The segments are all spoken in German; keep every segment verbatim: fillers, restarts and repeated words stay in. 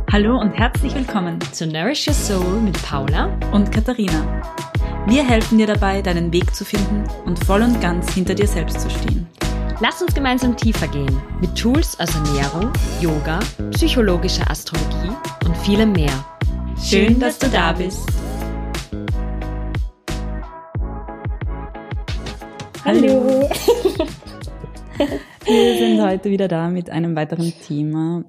Hallo und herzlich willkommen zu Nourish Your Soul mit Paula und Katharina. Wir helfen dir dabei, deinen Weg zu finden und voll und ganz hinter dir selbst zu stehen. Lass uns gemeinsam tiefer gehen mit Tools aus Ernährung, Yoga, psychologischer Astrologie und vielem mehr. Schön, dass du da bist. Hallo. Wir sind heute wieder da mit einem weiteren Thema,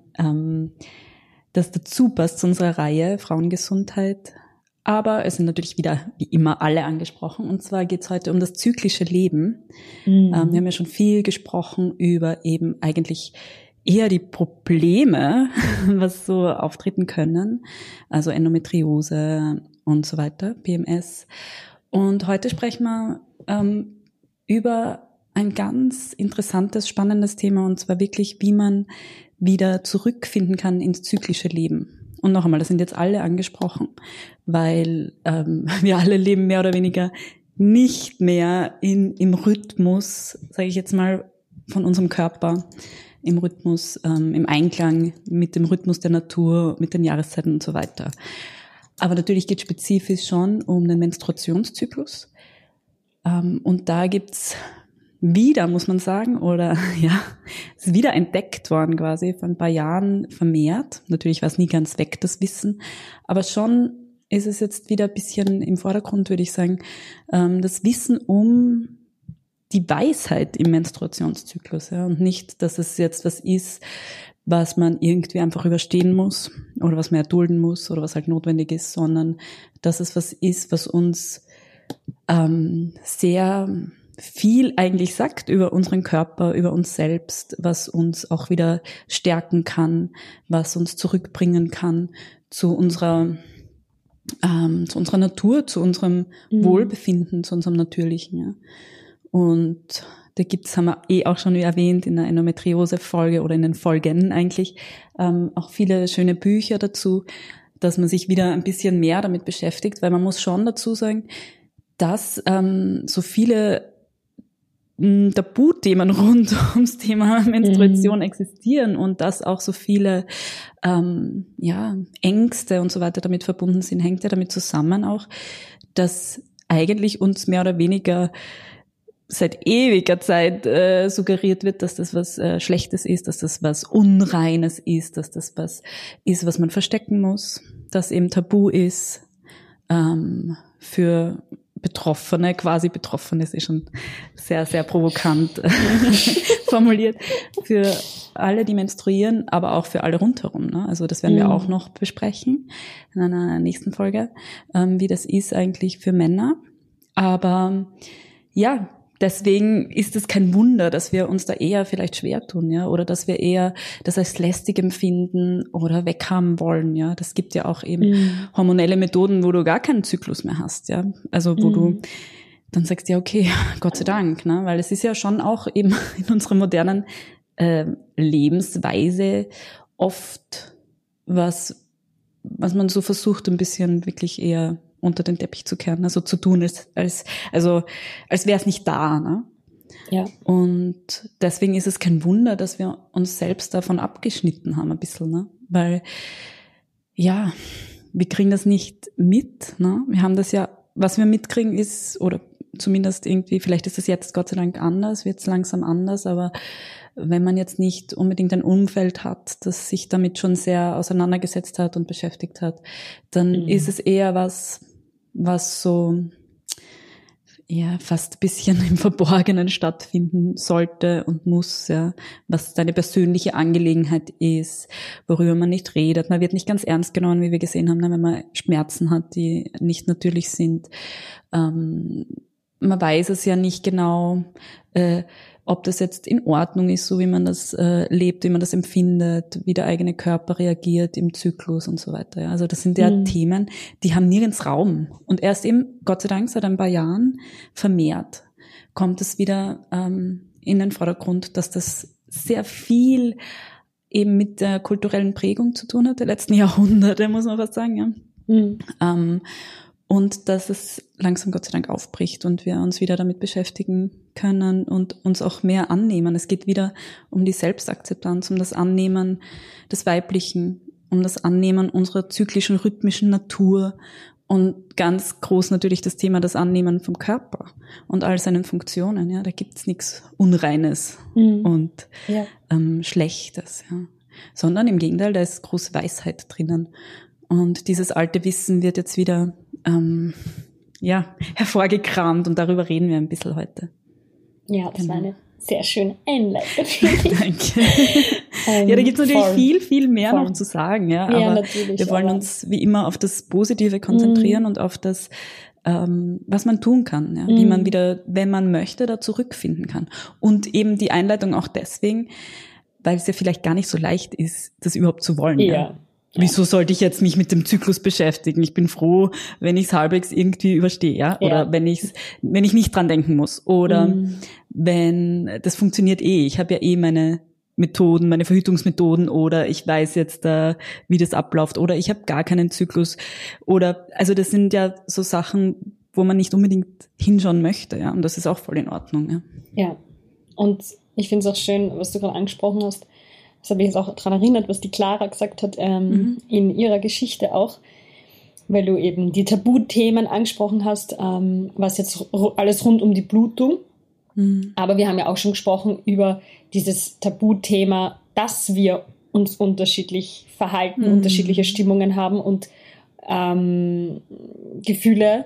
das dazu passt zu unserer Reihe Frauengesundheit. Aber es sind natürlich wieder, wie immer, alle angesprochen. Und zwar geht es heute um das zyklische Leben. Mhm. Ähm, wir haben ja schon viel gesprochen über eben eigentlich eher die Probleme, was so auftreten können. Also Endometriose und so weiter, P M S. Und heute sprechen wir ähm, über ein ganz interessantes, spannendes Thema. Und zwar wirklich, wie man wieder zurückfinden kann ins zyklische Leben. Und noch einmal, das sind jetzt alle angesprochen, weil ähm, wir alle leben mehr oder weniger nicht mehr in im Rhythmus, sage ich jetzt mal, von unserem Körper, im Rhythmus, ähm, im Einklang mit dem Rhythmus der Natur, mit den Jahreszeiten und so weiter. Aber natürlich geht es spezifisch schon um den Menstruationszyklus. Ähm, und da gibt's wieder, muss man sagen, oder ja, ist wieder entdeckt worden quasi, vor ein paar Jahren vermehrt. Natürlich war es nie ganz weg, das Wissen, aber schon ist es jetzt wieder ein bisschen im Vordergrund, würde ich sagen, das Wissen um die Weisheit im Menstruationszyklus, ja, und nicht, dass es jetzt was ist, was man irgendwie einfach überstehen muss oder was man erdulden muss oder was halt notwendig ist, sondern dass es was ist, was uns ähm, sehr viel eigentlich sagt über unseren Körper, über uns selbst, was uns auch wieder stärken kann, was uns zurückbringen kann zu unserer ähm, zu unserer Natur, zu unserem mhm. Wohlbefinden, zu unserem Natürlichen. Ja. Und da gibt's, haben wir eh auch schon erwähnt in der Endometriose-Folge oder in den Folgen eigentlich, ähm, auch viele schöne Bücher dazu, dass man sich wieder ein bisschen mehr damit beschäftigt, weil man muss schon dazu sagen, dass ähm, so viele Tabuthemen rund ums Thema Menstruation mhm. existieren und dass auch so viele ähm, ja Ängste und so weiter damit verbunden sind, hängt ja damit zusammen auch, dass eigentlich uns mehr oder weniger seit ewiger Zeit äh, suggeriert wird, dass das was äh, Schlechtes ist, dass das was Unreines ist, dass das was ist, was man verstecken muss, dass eben tabu ist ähm, für Betroffene, quasi Betroffene, ist eh schon sehr, sehr provokant formuliert, für alle, die menstruieren, aber auch für alle rundherum. Ne? Also das werden wir mhm. auch noch besprechen in einer nächsten Folge, ähm, wie das ist eigentlich für Männer. Aber ja, deswegen ist es kein Wunder, dass wir uns da eher vielleicht schwer tun, ja, oder dass wir eher das als lästig empfinden oder weghaben wollen, ja. Das gibt ja auch eben mm. hormonelle Methoden, wo du gar keinen Zyklus mehr hast, ja. Also wo mm. du dann sagst, ja, okay, Gott sei Dank, ne, weil es ist ja schon auch eben in unserer modernen äh, Lebensweise oft was, was man so versucht, ein bisschen wirklich eher unter den Teppich zu kehren, also zu tun, als, als also als wäre es nicht da. Ne? Ja. Und deswegen ist es kein Wunder, dass wir uns selbst davon abgeschnitten haben ein bisschen, ne? Weil ja, wir kriegen das nicht mit. Ne? Wir haben das ja, was wir mitkriegen ist, oder zumindest irgendwie, vielleicht ist es jetzt Gott sei Dank anders, wird es langsam anders, aber wenn man jetzt nicht unbedingt ein Umfeld hat, das sich damit schon sehr auseinandergesetzt hat und beschäftigt hat, dann mhm. ist es eher was, was so ja fast ein bisschen im Verborgenen stattfinden sollte und muss, ja, was deine persönliche Angelegenheit ist, worüber man nicht redet. Man wird nicht ganz ernst genommen, wie wir gesehen haben, wenn man Schmerzen hat, die nicht natürlich sind. Ähm, man weiß es ja nicht genau, äh, ob das jetzt in Ordnung ist, so wie man das äh, lebt, wie man das empfindet, wie der eigene Körper reagiert im Zyklus und so weiter. Ja. Also das sind ja mhm. Themen, die haben nirgends Raum. Und erst eben, Gott sei Dank, seit ein paar Jahren vermehrt kommt es wieder ähm, in den Vordergrund, dass das sehr viel eben mit der kulturellen Prägung zu tun hat, der letzten Jahrhunderte, muss man fast sagen. Ja. Mhm. Ähm, Und dass es langsam Gott sei Dank aufbricht und wir uns wieder damit beschäftigen können und uns auch mehr annehmen. Es geht wieder um die Selbstakzeptanz, um das Annehmen des Weiblichen, um das Annehmen unserer zyklischen, rhythmischen Natur und ganz groß natürlich das Thema das Annehmen vom Körper und all seinen Funktionen. Ja, da gibt's nichts Unreines mhm. und ja. ähm, Schlechtes, ja. Sondern im Gegenteil, da ist große Weisheit drinnen. Und dieses alte Wissen wird jetzt wieder ähm, ja hervorgekramt und darüber reden wir ein bisschen heute. Ja, das genau. war eine sehr schöne Einleitung. Danke. ähm, ja, da gibt es natürlich voll, viel, viel mehr voll. noch zu sagen. Ja, ja aber natürlich, wir wollen aber uns wie immer auf das Positive konzentrieren mm. und auf das, ähm, was man tun kann, ja, mm. wie man wieder, wenn man möchte, da zurückfinden kann. Und eben die Einleitung auch deswegen, weil es ja vielleicht gar nicht so leicht ist, das überhaupt zu wollen. Ja. ja. Wieso sollte ich jetzt mich mit dem Zyklus beschäftigen? Ich bin froh, wenn ich es halbwegs irgendwie überstehe, ja? Oder ja. wenn ich wenn ich nicht dran denken muss. Oder mm. wenn das funktioniert eh. Ich habe ja eh meine Methoden, meine Verhütungsmethoden, oder ich weiß jetzt, äh, wie das abläuft, oder ich habe gar keinen Zyklus. Oder also das sind ja so Sachen, wo man nicht unbedingt hinschauen möchte, ja. Und das ist auch voll in Ordnung, ja. Ja. Und ich finde es auch schön, was du gerade angesprochen hast. Das habe ich jetzt auch daran erinnert, was die Clara gesagt hat, ähm, mhm. in ihrer Geschichte auch, weil du eben die Tabuthemen angesprochen hast, ähm, was jetzt alles rund um die Blutung. Mhm. Aber wir haben ja auch schon gesprochen über dieses Tabuthema, dass wir uns unterschiedlich verhalten, mhm. unterschiedliche Stimmungen haben und ähm, Gefühle,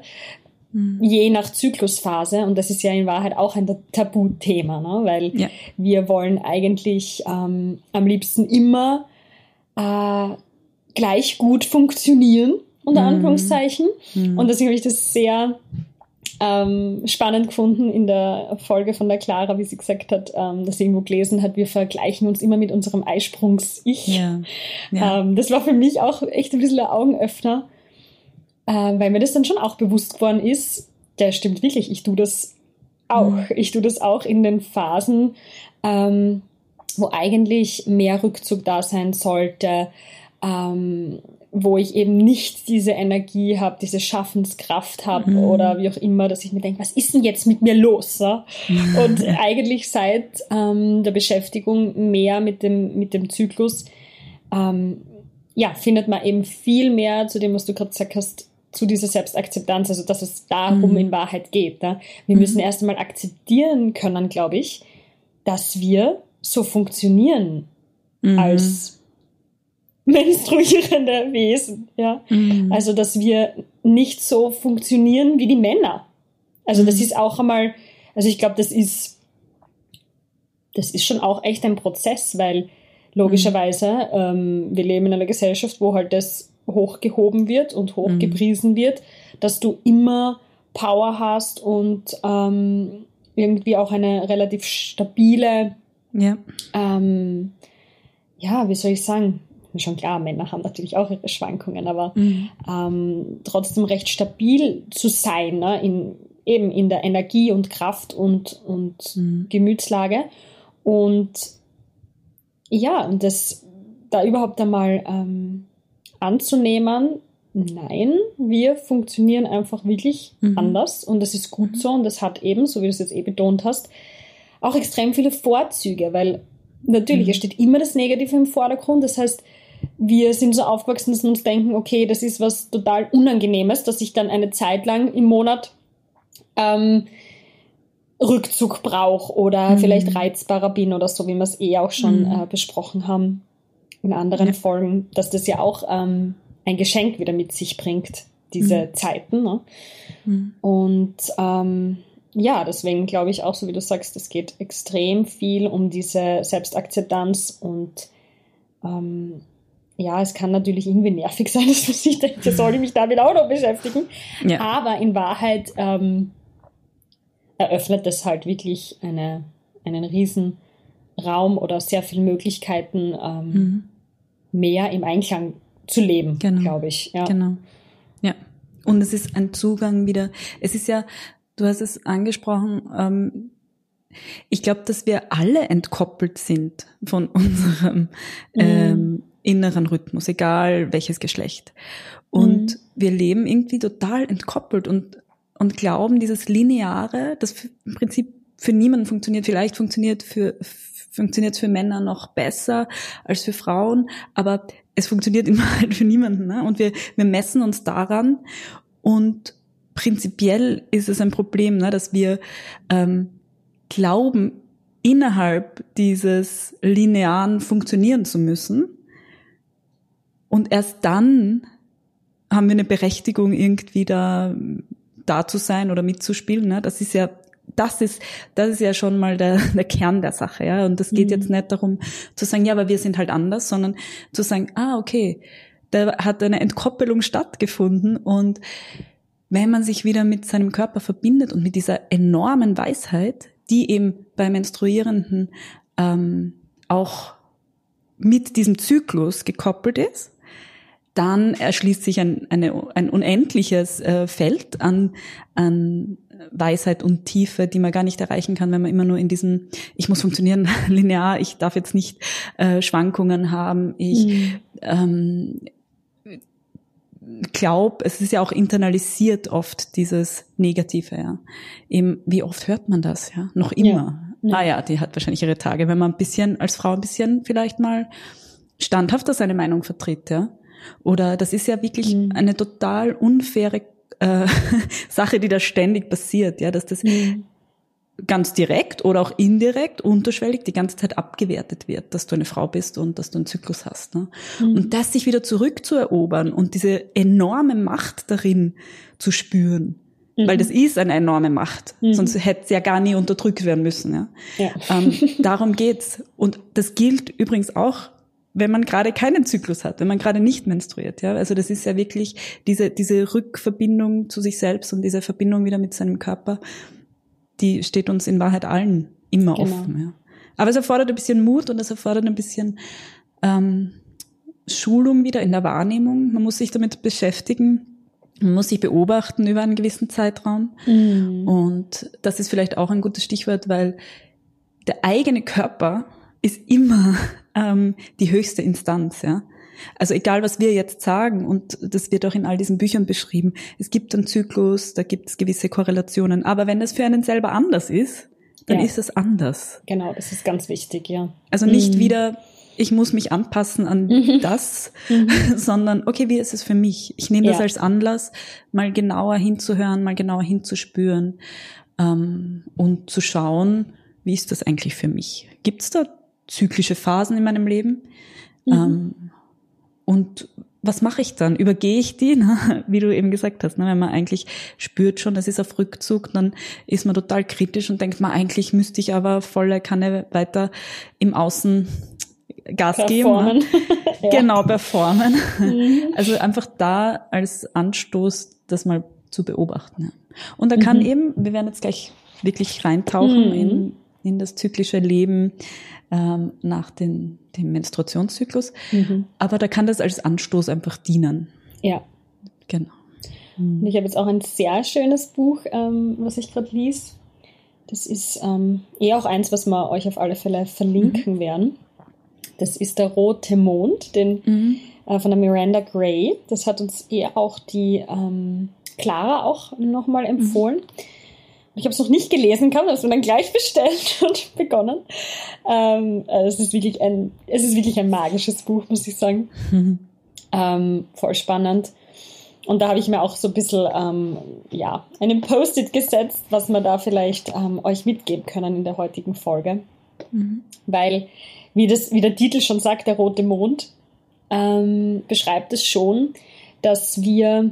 je nach Zyklusphase, und das ist ja in Wahrheit auch ein Tabuthema, ne? Weil ja. wir wollen eigentlich ähm, am liebsten immer äh, gleich gut funktionieren, unter mm. Anführungszeichen. Mm. Und deswegen habe ich das sehr ähm, spannend gefunden in der Folge von der Clara, wie sie gesagt hat, ähm, dass sie irgendwo gelesen hat, wir vergleichen uns immer mit unserem Eisprungs-Ich. Ja. Ja. Ähm, das war für mich auch echt ein bisschen ein Augenöffner, Äh, weil mir das dann schon auch bewusst geworden ist, der stimmt wirklich, ich tue das auch. Mhm. Ich tue das auch in den Phasen, ähm, wo eigentlich mehr Rückzug da sein sollte, ähm, wo ich eben nicht diese Energie habe, diese Schaffenskraft habe mhm. oder wie auch immer, dass ich mir denke, was ist denn jetzt mit mir los? Ja? Mhm. Und eigentlich seit ähm, der Beschäftigung mehr mit dem, mit dem Zyklus ähm, ja, findet man eben viel mehr zu dem, was du gerade gesagt hast, zu dieser Selbstakzeptanz, also dass es darum mhm. in Wahrheit geht. Ne? Wir mhm. müssen erst einmal akzeptieren können, glaube ich, dass wir so funktionieren mhm. als menstruierende Wesen. Ja? Mhm. Also, dass wir nicht so funktionieren wie die Männer. Also, mhm. das ist auch einmal, also ich glaube, das ist, das ist schon auch echt ein Prozess, weil logischerweise, mhm. ähm, wir leben in einer Gesellschaft, wo halt das hochgehoben wird und hochgepriesen mhm. wird, dass du immer Power hast und ähm, irgendwie auch eine relativ stabile, ja, ähm, ja, wie soll ich sagen, schon klar, Männer haben natürlich auch ihre Schwankungen, aber mhm. ähm, trotzdem recht stabil zu sein, ne, in, eben in der Energie und Kraft und, und mhm. Gemütslage. Und ja, und das da überhaupt einmal ähm, anzunehmen, nein, wir funktionieren einfach wirklich mhm. anders und das ist gut mhm. so und das hat eben, so wie du es jetzt eh betont hast, auch extrem viele Vorzüge, weil natürlich, mhm. es steht immer das Negative im Vordergrund, das heißt, wir sind so aufgewachsen, dass wir uns denken, okay, das ist was total Unangenehmes, dass ich dann eine Zeit lang im Monat ähm, Rückzug brauche oder mhm. vielleicht reizbarer bin oder so, wie wir es eh auch schon mhm. äh, besprochen haben in anderen ja. Folgen, dass das ja auch ähm, ein Geschenk wieder mit sich bringt, diese mhm. Zeiten. Ne? Mhm. Und ähm, ja, deswegen glaube ich auch, so wie du sagst, es geht extrem viel um diese Selbstakzeptanz und ähm, ja, es kann natürlich irgendwie nervig sein, dass man sich denkt, soll ich mich damit auch noch beschäftigen. Ja. Aber in Wahrheit ähm, eröffnet das halt wirklich eine, einen riesen Raum oder sehr viele Möglichkeiten, ähm, mhm. mehr im Einklang zu leben, genau. glaube ich. Ja. Genau. Ja. Und es ist ein Zugang wieder. Es ist ja, du hast es angesprochen, ähm, ich glaube, dass wir alle entkoppelt sind von unserem mhm. ähm, inneren Rhythmus, egal welches Geschlecht. Und mhm. wir leben irgendwie total entkoppelt und und glauben, dieses Lineare, das im Prinzip für niemanden funktioniert, vielleicht funktioniert für funktioniert für Männer noch besser als für Frauen, aber es funktioniert immer halt für niemanden, ne? Und wir, wir messen uns daran und prinzipiell ist es ein Problem, ne, dass wir ähm, glauben, innerhalb dieses Linearen funktionieren zu müssen. Und erst dann haben wir eine Berechtigung, irgendwie da, da zu sein oder mitzuspielen. Ne? Das ist ja, das ist, das ist ja schon mal der, der Kern der Sache, ja. Und das geht mhm. jetzt nicht darum zu sagen, ja, aber wir sind halt anders, sondern zu sagen, ah, okay, da hat eine Entkoppelung stattgefunden. Und wenn man sich wieder mit seinem Körper verbindet und mit dieser enormen Weisheit, die eben bei Menstruierenden ähm, auch mit diesem Zyklus gekoppelt ist, dann erschließt sich ein, eine, ein unendliches äh, Feld an, an Weisheit und Tiefe, die man gar nicht erreichen kann, wenn man immer nur in diesem, ich muss funktionieren linear, ich darf jetzt nicht äh, Schwankungen haben, ich mhm. ähm, glaube, es ist ja auch internalisiert oft, dieses Negative, ja. Eben, wie oft hört man das, ja? Noch immer. Ja. Ah ja, die hat wahrscheinlich ihre Tage, wenn man ein bisschen, als Frau ein bisschen vielleicht mal standhafter seine Meinung vertritt, ja. Oder das ist ja wirklich mhm. eine total unfaire äh, Sache, die da ständig passiert, ja, dass das mhm. ganz direkt oder auch indirekt, unterschwellig die ganze Zeit abgewertet wird, dass du eine Frau bist und dass du einen Zyklus hast. Ne? Mhm. Und das sich wieder zurückzuerobern und diese enorme Macht darin zu spüren, mhm. weil das ist eine enorme Macht, mhm. sonst hätte es ja gar nie unterdrückt werden müssen. Ja? Ja. Ähm, darum geht's. Und das gilt übrigens auch, wenn man gerade keinen Zyklus hat, wenn man gerade nicht menstruiert. Ja? Also das ist ja wirklich diese, diese Rückverbindung zu sich selbst und diese Verbindung wieder mit seinem Körper, die steht uns in Wahrheit allen immer genau. offen. Ja. Aber es erfordert ein bisschen Mut und es erfordert ein bisschen ähm, Schulung wieder in der Wahrnehmung. Man muss sich damit beschäftigen, man muss sich beobachten über einen gewissen Zeitraum. Mhm. Und das ist vielleicht auch ein gutes Stichwort, weil der eigene Körper ist immer ähm, die höchste Instanz, ja. Also egal, was wir jetzt sagen, und das wird auch in all diesen Büchern beschrieben, es gibt einen Zyklus, da gibt es gewisse Korrelationen, aber wenn das für einen selber anders ist, dann ja. ist es anders. Genau, das ist ganz wichtig, ja. Also nicht mhm. wieder, ich muss mich anpassen an mhm. das, mhm. sondern okay, wie ist es für mich? Ich nehme das ja. als Anlass, mal genauer hinzuhören, mal genauer hinzuspüren ähm, und zu schauen, wie ist das eigentlich für mich? Gibt es da zyklische Phasen in meinem Leben? Mhm. Ähm, Und was mache ich dann? Übergehe ich die? Ne? Wie du eben gesagt hast, ne? Wenn man eigentlich spürt schon, das ist auf Rückzug, dann ist man total kritisch und denkt man, eigentlich müsste ich aber volle Kanne weiter im Außen Gas performen. geben. Ne? ja. Genau, performen. Mhm. Also einfach da als Anstoß, das mal zu beobachten. Ja. Und da kann mhm. eben, wir werden jetzt gleich wirklich reintauchen mhm. in, in das zyklische Leben ähm, nach den dem Menstruationszyklus, mhm. aber da kann das als Anstoß einfach dienen. Ja. Genau. Und ich habe jetzt auch ein sehr schönes Buch, ähm, was ich gerade lies. Das ist ähm, eh auch eins, was wir euch auf alle Fälle verlinken mhm. werden. Das ist der Rote Mond, den mhm. äh, von der Miranda Gray. Das hat uns eh auch die ähm, Clara auch nochmal empfohlen. Mhm. Ich habe es noch nicht gelesen, kann das mir dann gleich bestellt und begonnen. Ähm, es ist wirklich ein, es ist wirklich ein magisches Buch, muss ich sagen. Mhm. Ähm, voll spannend. Und da habe ich mir auch so ein bisschen, ähm, ja, einen Post-it gesetzt, was wir da vielleicht ähm, euch mitgeben können in der heutigen Folge. Mhm. Weil, wie das, wie der Titel schon sagt, der Rote Mond, ähm, beschreibt es schon, dass wir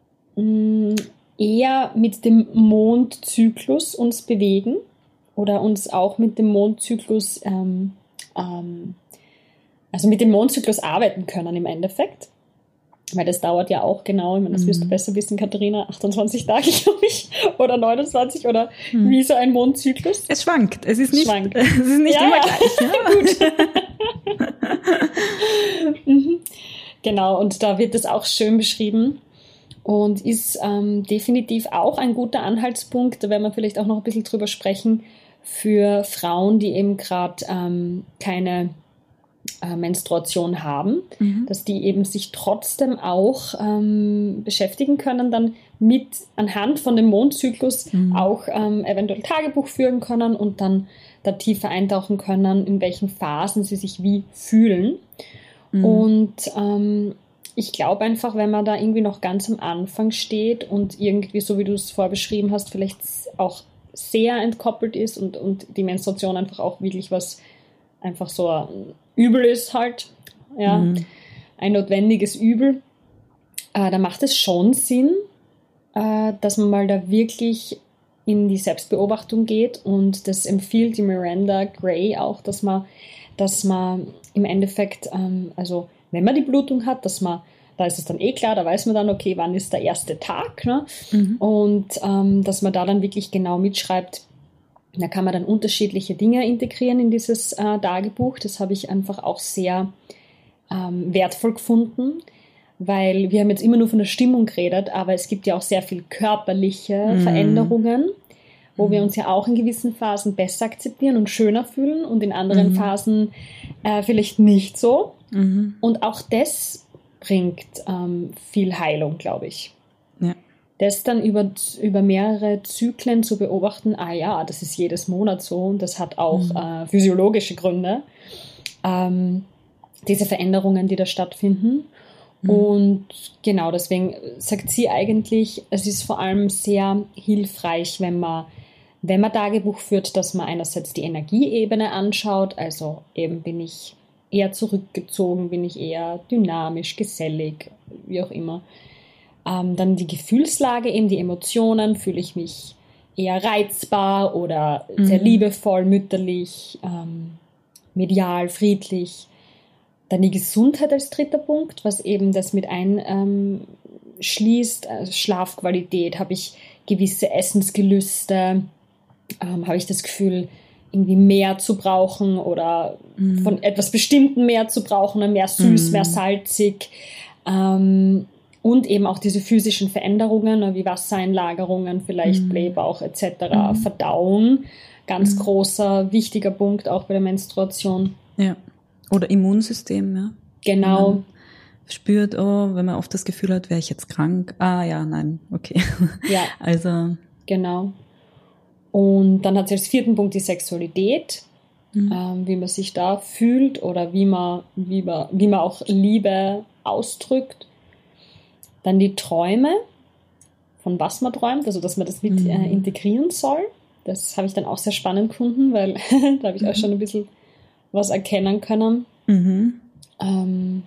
mh, eher mit dem Mondzyklus uns bewegen oder uns auch mit dem Mondzyklus, ähm, ähm, also mit dem Mondzyklus arbeiten können im Endeffekt. Weil das dauert ja auch genau, ich meine, das wirst du besser wissen, Katharina, achtundzwanzig Tage, glaube ich, oder neunundzwanzig, oder mhm. wie so ein Mondzyklus. Es schwankt, es ist nicht, schwankt. Es ist nicht ja, immer gleich. Ja, gut. mhm. Genau, und da wird das auch schön beschrieben. Und ist ähm, definitiv auch ein guter Anhaltspunkt, da werden wir vielleicht auch noch ein bisschen drüber sprechen, für Frauen, die eben gerade ähm, keine äh, Menstruation haben, mhm. dass die eben sich trotzdem auch ähm, beschäftigen können, dann mit anhand von dem Mondzyklus mhm. auch ähm, eventuell Tagebuch führen können und dann da tiefer eintauchen können, in welchen Phasen sie sich wie fühlen. Mhm. Und ähm, ich glaube einfach, wenn man da irgendwie noch ganz am Anfang steht und irgendwie, so wie du es vorher beschrieben hast, vielleicht auch sehr entkoppelt ist und, und die Menstruation einfach auch wirklich was, einfach so ein Übel ist halt, ja, mhm. ein notwendiges Übel, äh, da macht es schon Sinn, äh, dass man mal da wirklich in die Selbstbeobachtung geht, und das empfiehlt die Miranda Gray auch, dass man, dass man im Endeffekt, ähm, also wenn man die Blutung hat, dass man, da ist es dann eh klar, da weiß man dann, okay, wann ist der erste Tag, ne? Mhm. Und ähm, dass man da dann wirklich genau mitschreibt, da kann man dann unterschiedliche Dinge integrieren in dieses äh, Tagebuch. Das habe ich einfach auch sehr ähm, wertvoll gefunden, weil wir haben jetzt immer nur von der Stimmung geredet, aber es gibt ja auch sehr viel körperliche mhm. Veränderungen, wo mhm. wir uns ja auch in gewissen Phasen besser akzeptieren und schöner fühlen und in anderen mhm. Phasen äh, vielleicht nicht so. Mhm. Und auch das bringt ähm, viel Heilung, glaube ich. Ja. Das dann über, über mehrere Zyklen zu beobachten, ah ja, das ist jedes Monat so und das hat auch mhm. äh, physiologische Gründe, ähm, diese Veränderungen, die da stattfinden. Mhm. Und genau, deswegen sagt sie eigentlich, es ist vor allem sehr hilfreich, wenn man, wenn man Tagebuch führt, dass man einerseits die Energieebene anschaut, also eben bin ich eher zurückgezogen, bin ich eher dynamisch, gesellig, wie auch immer. Ähm, dann die Gefühlslage, eben die Emotionen, fühle ich mich eher reizbar oder mhm. sehr liebevoll, mütterlich, ähm, medial, friedlich. Dann die Gesundheit als dritter Punkt, was eben das mit einschließt, ähm, also Schlafqualität, habe ich gewisse Essensgelüste, ähm, habe ich das Gefühl, irgendwie mehr zu brauchen oder mhm. von etwas Bestimmten mehr zu brauchen, mehr süß, mhm. mehr salzig. Ähm, und eben auch diese physischen Veränderungen, wie Wassereinlagerungen, vielleicht mhm. Blähbauch et cetera, mhm. Verdauung, ganz mhm. großer, wichtiger Punkt auch bei der Menstruation. Ja, oder Immunsystem, ja. Genau. Man spürt, oh, wenn man oft das Gefühl hat, wäre ich jetzt krank? Ah ja, nein, okay. Ja, also genau. Und dann hat sie als vierten Punkt die Sexualität, mhm. ähm, wie man sich da fühlt oder wie man, wie man, wie man auch Liebe ausdrückt. Dann die Träume, von was man träumt, also dass man das mit mhm. äh, integrieren soll. Das habe ich dann auch sehr spannend gefunden, weil da habe ich mhm. auch schon ein bisschen was erkennen können. Mhm. Ähm,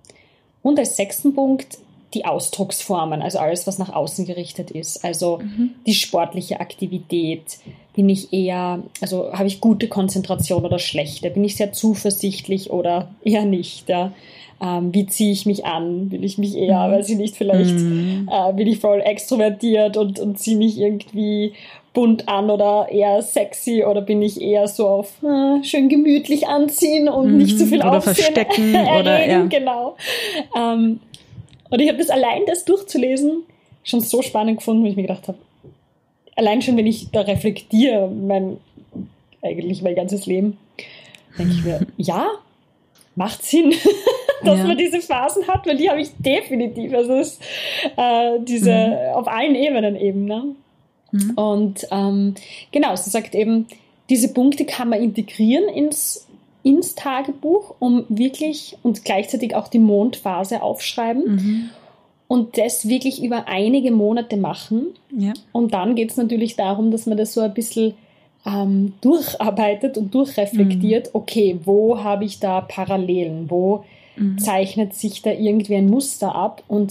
und als sechsten Punkt die Ausdrucksformen, also alles, was nach außen gerichtet ist. Also mhm. die sportliche Aktivität. Bin ich eher, also habe ich gute Konzentration oder schlechte? Bin ich sehr zuversichtlich oder eher nicht? Ja? Ähm, wie ziehe ich mich an? Will ich mich eher, mhm. weiß ich nicht, vielleicht mhm. äh, bin ich voll extrovertiert und, und ziehe mich irgendwie bunt an oder eher sexy, oder bin ich eher so auf äh, schön gemütlich anziehen und mhm. nicht zu viel oder Aufsehen verstecken erregen, oder ja. genau. Ähm, und ich habe das allein, das durchzulesen, schon so spannend gefunden, wie ich mir gedacht habe, allein schon, wenn ich da reflektiere, mein, eigentlich mein ganzes Leben, denke ich mir, ja, macht Sinn, dass ja. man diese Phasen hat, weil die habe ich definitiv. Also es, äh, diese mhm. auf allen Ebenen eben. Ne? Mhm. Und ähm, genau, sie sagt eben, diese Punkte kann man integrieren ins, ins Tagebuch, um wirklich und gleichzeitig auch die Mondphase aufschreiben mhm. und das wirklich über einige Monate machen. Ja. Und dann geht es natürlich darum, dass man das so ein bisschen ähm, durcharbeitet und durchreflektiert. Mhm. Okay, wo habe ich da Parallelen? Wo mhm. zeichnet sich da irgendwie ein Muster ab? Und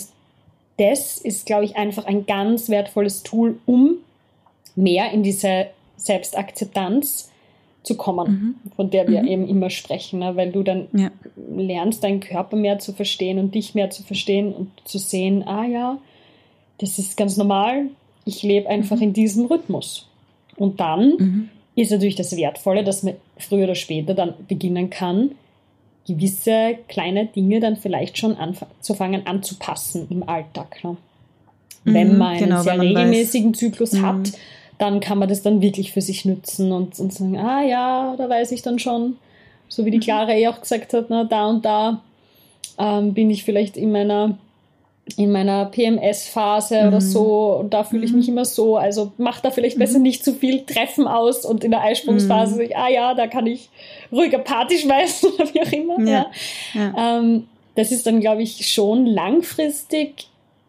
das ist, glaube ich, einfach ein ganz wertvolles Tool, um mehr in diese Selbstakzeptanz zu kommen, mhm. von der wir mhm. eben immer sprechen, ne? Weil du dann ja. lernst, deinen Körper mehr zu verstehen und dich mehr zu verstehen und zu sehen, ah ja, das ist ganz normal, ich lebe einfach mhm. in diesem Rhythmus. Und dann mhm. ist natürlich das Wertvolle, dass man früher oder später dann beginnen kann, gewisse kleine Dinge dann vielleicht schon anzufangen anzupassen im Alltag. Ne? Mhm, wenn man einen genau, sehr regelmäßigen weiß. Zyklus mhm. hat, dann kann man das dann wirklich für sich nutzen und, und sagen, ah ja, da weiß ich dann schon, so wie die Clara eh auch gesagt hat, na, da und da ähm, bin ich vielleicht in meiner in meiner P M S-Phase mhm. oder so und da fühle ich mich immer so, also mach da vielleicht mhm. besser nicht zu viel Treffen aus und in der Eisprungsphase, mhm. ah ja, da kann ich ruhiger Party schmeißen oder wie auch immer. Ja. Ja. Ja. Ähm, das ist dann, glaube ich, schon langfristig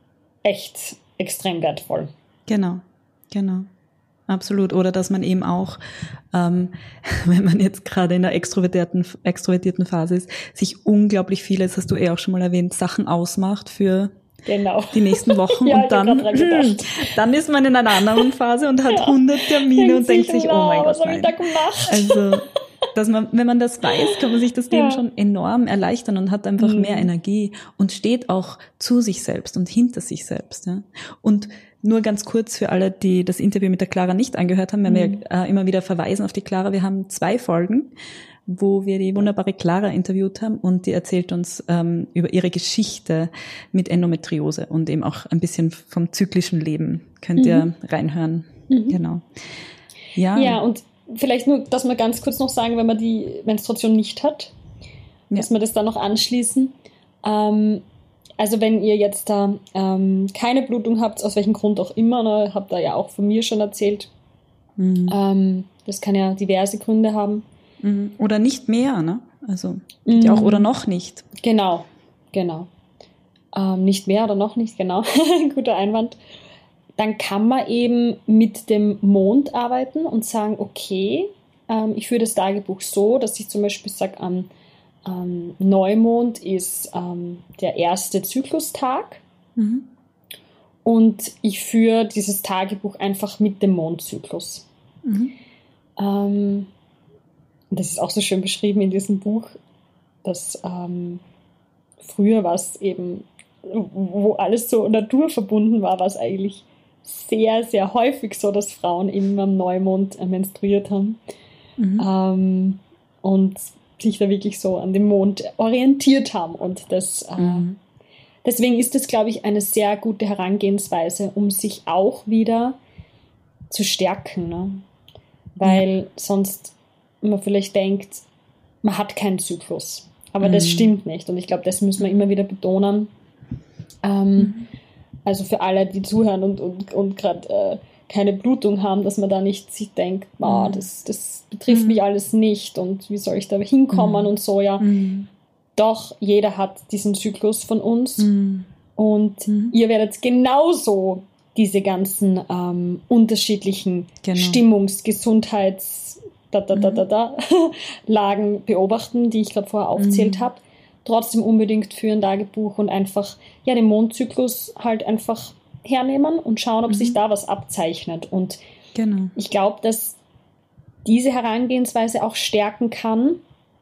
echt extrem wertvoll. Genau, genau. Absolut. Oder dass man eben auch, ähm, wenn man jetzt gerade in der extrovertierten, extrovertierten Phase ist, sich unglaublich viele, das hast du eh auch schon mal erwähnt, Sachen ausmacht für genau. die nächsten Wochen. Ja, und dann, dann ist man in einer anderen Phase und hat ja. hundert Termine denkt und denkt sich, oh mein Gott, was habe ich da gemacht? Also, dass man, wenn man das weiß, kann man sich das Leben ja. schon enorm erleichtern und hat einfach mhm. mehr Energie und steht auch zu sich selbst und hinter sich selbst. Ja. Und nur ganz kurz für alle, die das Interview mit der Clara nicht angehört haben, wenn mhm. wir äh, immer wieder verweisen auf die Clara. Wir haben zwei Folgen, wo wir die wunderbare Clara interviewt haben und die erzählt uns ähm, über ihre Geschichte mit Endometriose und eben auch ein bisschen vom zyklischen Leben. Könnt mhm. ihr reinhören. Mhm. Genau. Ja. Ja, und vielleicht nur, dass wir ganz kurz noch sagen, wenn man die Menstruation nicht hat, ja. dass wir das dann noch anschließen. Ähm, Also wenn ihr jetzt da ähm, keine Blutung habt, aus welchem Grund auch immer, ne, habt ihr ja auch von mir schon erzählt, mhm. ähm, das kann ja diverse Gründe haben. Mhm. Oder nicht mehr, ne? Also mhm. ja auch oder noch nicht. Genau, genau. Ähm, nicht mehr oder noch nicht, genau. Guter Einwand. Dann kann man eben mit dem Mond arbeiten und sagen, okay, ähm, ich führe das Tagebuch so, dass ich zum Beispiel sage, am ähm, Ähm, Neumond ist ähm, der erste Zyklustag mhm. und ich führe dieses Tagebuch einfach mit dem Mondzyklus. Mhm. Ähm, das ist auch so schön beschrieben in diesem Buch, dass ähm, früher war es eben, wo alles so naturverbunden war, war es eigentlich sehr, sehr häufig so, dass Frauen eben am Neumond äh, menstruiert haben. Mhm. Ähm, und sich da wirklich so an dem Mond orientiert haben. Und das, mhm. äh, deswegen ist das, glaube ich, eine sehr gute Herangehensweise, um sich auch wieder zu stärken. Ne? Weil mhm. sonst man vielleicht denkt, man hat keinen Zyklus. Aber mhm. das stimmt nicht. Und ich glaube, das müssen wir immer wieder betonen. Ähm, mhm. Also für alle, die zuhören und, und, und gerade äh, keine Blutung haben, dass man da nicht sich denkt, oh, das, das betrifft mhm. mich alles nicht und wie soll ich da hinkommen mhm. und so, ja. Mhm. Doch, jeder hat diesen Zyklus von uns mhm. und mhm. ihr werdet genauso diese ganzen ähm, unterschiedlichen genau. Stimmungs-, Gesundheits-, da, da, da, da, da, Lagen beobachten, die ich gerade vorher aufzählt mhm. habe. Trotzdem unbedingt für ein Tagebuch und einfach, ja, den Mondzyklus halt einfach hernehmen und schauen, ob mhm. sich da was abzeichnet. Und genau. ich glaube, dass diese Herangehensweise auch stärken kann,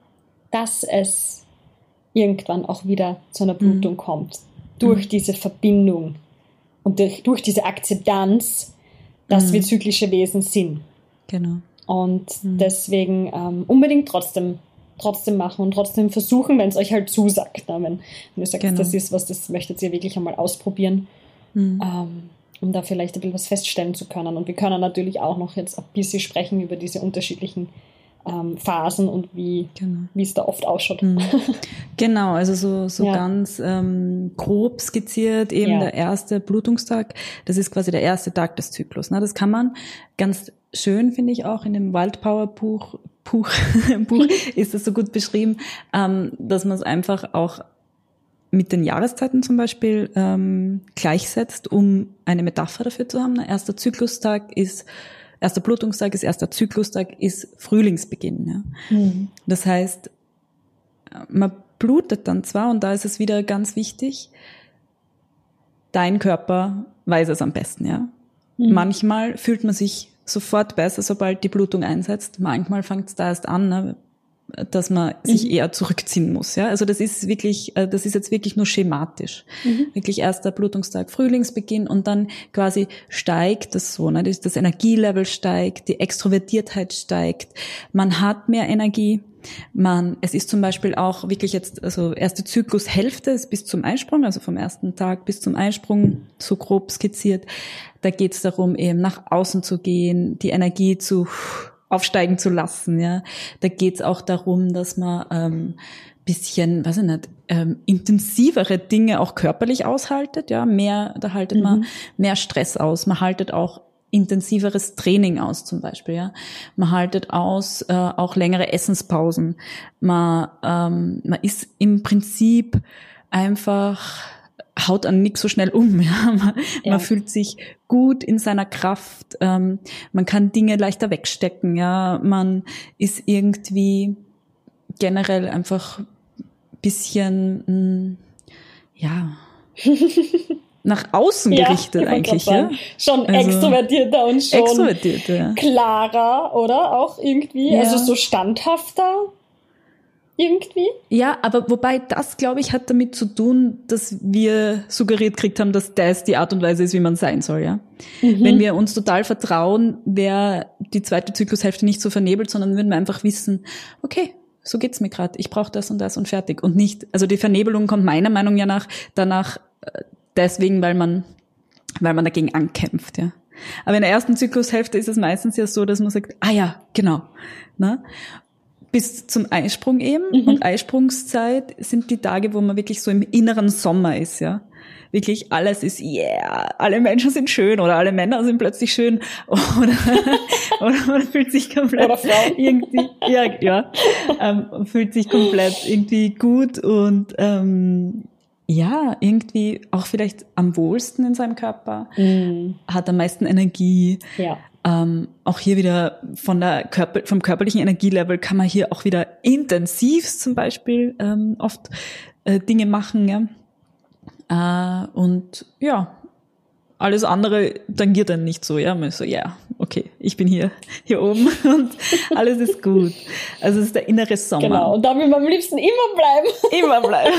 dass es irgendwann auch wieder zu einer Blutung mhm. kommt. Durch mhm. diese Verbindung und durch, durch diese Akzeptanz, dass mhm. wir zyklische Wesen sind. Genau. Und mhm. deswegen ähm, unbedingt trotzdem trotzdem machen und trotzdem versuchen, wenn es euch halt zusagt. Ne? Wenn, wenn ihr sagt, genau. das ist was, das möchtet ihr wirklich einmal ausprobieren. Mhm. Ähm, um da vielleicht ein bisschen was feststellen zu können. Und wir können natürlich auch noch jetzt ein bisschen sprechen über diese unterschiedlichen ähm, Phasen und wie genau. wie es da oft ausschaut. Mhm. Genau, also so, so ja. ganz ähm, grob skizziert eben ja. der erste Blutungstag, das ist quasi der erste Tag des Zyklus. Ne? Das kann man ganz schön, finde ich auch, in dem Wildpower-Buch Buch, Buch ist das so gut beschrieben, ähm, dass man es einfach auch mit den Jahreszeiten zum Beispiel ähm, gleichsetzt, um eine Metapher dafür zu haben. Erster Zyklustag ist, erster Blutungstag ist erster Zyklustag, ist Frühlingsbeginn. Ja. Mhm. Das heißt, man blutet dann zwar, und da ist es wieder ganz wichtig, dein Körper weiß es am besten. Ja. Mhm. Manchmal fühlt man sich sofort besser, sobald die Blutung einsetzt. Manchmal fängt es da erst an, ne? Dass man sich mhm. eher zurückziehen muss. Ja, also das ist wirklich, das ist jetzt wirklich nur schematisch. Mhm. Wirklich erster Blutungstag, Frühlingsbeginn und dann quasi steigt das so, ne? Das Energielevel steigt, die Extrovertiertheit steigt, man hat mehr Energie. Man, es ist zum Beispiel auch wirklich jetzt, also erste Zyklushälfte ist bis zum Eisprung, also vom ersten Tag bis zum Eisprung, so grob skizziert. Da geht es darum, eben nach außen zu gehen, die Energie zu aufsteigen zu lassen. Ja, da geht es auch darum, dass man ähm, bisschen, weiß ich nicht, ähm, intensivere Dinge auch körperlich aushaltet, ja, mehr, da haltet mhm. man mehr Stress aus, man haltet auch intensiveres Training aus zum Beispiel, ja, man haltet aus äh, auch längere Essenspausen, man ähm, man ist im Prinzip einfach, haut an nix so schnell um, ja, man, ja. man fühlt sich gut in seiner Kraft, ähm, man kann Dinge leichter wegstecken, ja, man ist irgendwie generell einfach bisschen, mh, ja, nach außen gerichtet ja, eigentlich, ja. Schon also, extrovertierter und schon extrovertierter, ja. klarer, oder? Auch irgendwie, ja. also so standhafter irgendwie. Ja, aber wobei das, glaube ich, hat damit zu tun, dass wir suggeriert gekriegt haben, dass das die Art und Weise ist, wie man sein soll, ja. Mhm. Wenn wir uns total vertrauen, wäre die zweite Zyklushälfte nicht so vernebelt, sondern würden wir einfach wissen, okay, so geht's mir gerade, ich brauche das und das und fertig. Und nicht, also die Vernebelung kommt meiner Meinung nach danach deswegen, weil man, weil man dagegen ankämpft, ja. Aber in der ersten Zyklushälfte ist es meistens ja so, dass man sagt, ah ja, genau, ne? Bis zum Eisprung eben. Mhm. Und Eisprungszeit sind die Tage, wo man wirklich so im inneren Sommer ist, ja. Wirklich alles ist, yeah, alle Menschen sind schön oder alle Männer sind plötzlich schön oder, oder man fühlt sich komplett oder Frau. irgendwie, ja, ja, ähm, fühlt sich komplett irgendwie gut und ähm, ja, irgendwie auch vielleicht am wohlsten in seinem Körper, mm. hat am meisten Energie. Ja. Ähm, auch hier wieder von der Körper, vom körperlichen Energielevel kann man hier auch wieder intensiv zum Beispiel ähm, oft äh, Dinge machen, ja. Äh, und ja, alles andere tangiert dann nicht so, ja. Man ist so, ja, yeah, okay, ich bin hier, hier oben und alles ist gut. Also es ist der innere Sommer. Genau, und da will man am liebsten immer bleiben. Immer bleiben.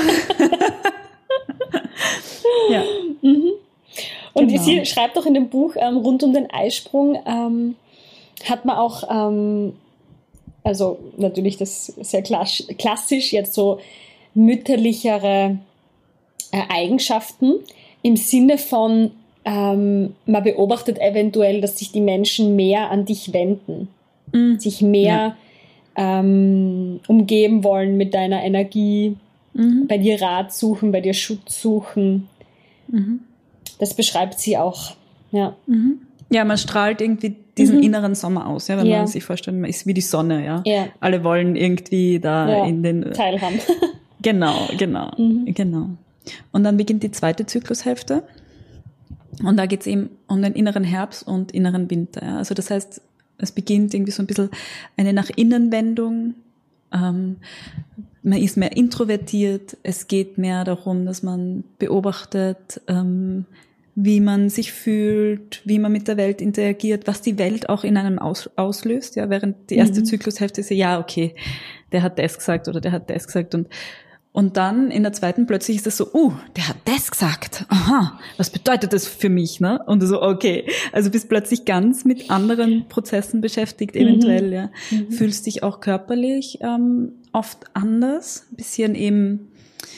Ja. Mhm. Und genau. Sie schreibt auch in dem Buch ähm, rund um den Eisprung, ähm, hat man auch, ähm, also natürlich das sehr klassisch, jetzt so mütterlichere äh, Eigenschaften im Sinne von, ähm, man beobachtet eventuell, dass sich die Menschen mehr an dich wenden, mhm. sich mehr ja. ähm, umgeben wollen mit deiner Energie, mhm. bei dir Rat suchen, bei dir Schutz suchen. Mhm. Das beschreibt sie auch. Ja, mhm. ja, man strahlt irgendwie diesen mhm. inneren Sommer aus, ja, wenn ja. man sich vorstellt, man ist wie die Sonne, ja. ja. Alle wollen irgendwie da ja. in den teilhaben. Genau, genau, mhm. genau. Und dann beginnt die zweite Zyklushälfte und da geht's eben um den inneren Herbst und inneren Winter. Ja. Also das heißt, es beginnt irgendwie so ein bisschen eine Nach-Innen-Wendung. Ähm, man ist mehr introvertiert. Es geht mehr darum, dass man beobachtet, ähm, wie man sich fühlt, wie man mit der Welt interagiert, was die Welt auch in einem aus, auslöst. Ja, während die erste mhm. Zyklushälfte ist ja, ja, okay, der hat das gesagt oder der hat das gesagt und Und dann in der zweiten plötzlich ist es so, uh, der hat das gesagt. Aha, was bedeutet das für mich, ne? Und so, okay, also bist plötzlich ganz mit anderen Prozessen beschäftigt, eventuell, mhm. ja. Mhm. Fühlst dich auch körperlich ähm, oft anders, ein bisschen eben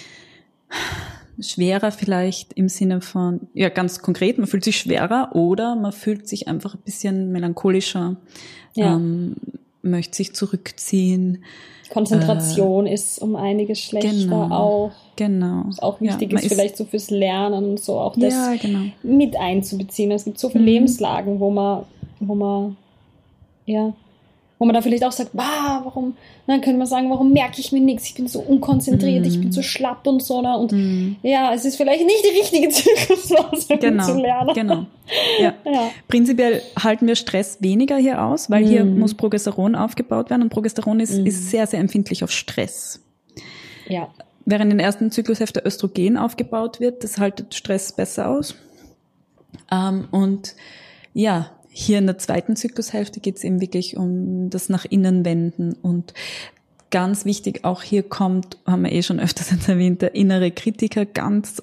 schwerer vielleicht im Sinne von, ja, ganz konkret, man fühlt sich schwerer oder man fühlt sich einfach ein bisschen melancholischer, ja. ähm, möchte sich zurückziehen. Konzentration äh, ist um einiges schlechter genau, auch. Genau. Was auch wichtig ja, ist, ist vielleicht so fürs Lernen und so auch das ja, genau. mit einzubeziehen. Es gibt so viele mhm. Lebenslagen, wo man, wo man, ja, wo man dann vielleicht auch sagt, ah, warum, dann könnte man sagen, warum merke ich mir nichts? Ich bin so unkonzentriert, mhm. ich bin so schlapp und so. Ne? Und mhm. ja, es ist vielleicht nicht die richtige Zyklusphase, genau, um zu lernen. Genau. Ja. ja. Prinzipiell halten wir Stress weniger hier aus, weil mhm. hier muss Progesteron aufgebaut werden und Progesteron ist, mhm. ist sehr, sehr empfindlich auf Stress. Ja. Während in der ersten Zyklushälfte Östrogen aufgebaut wird, das haltet Stress besser aus. Ähm, und ja, hier in der zweiten Zyklushälfte geht es eben wirklich um das nach innen wenden und ganz wichtig, auch hier kommt, haben wir eh schon öfters erwähnt, der innere Kritiker ganz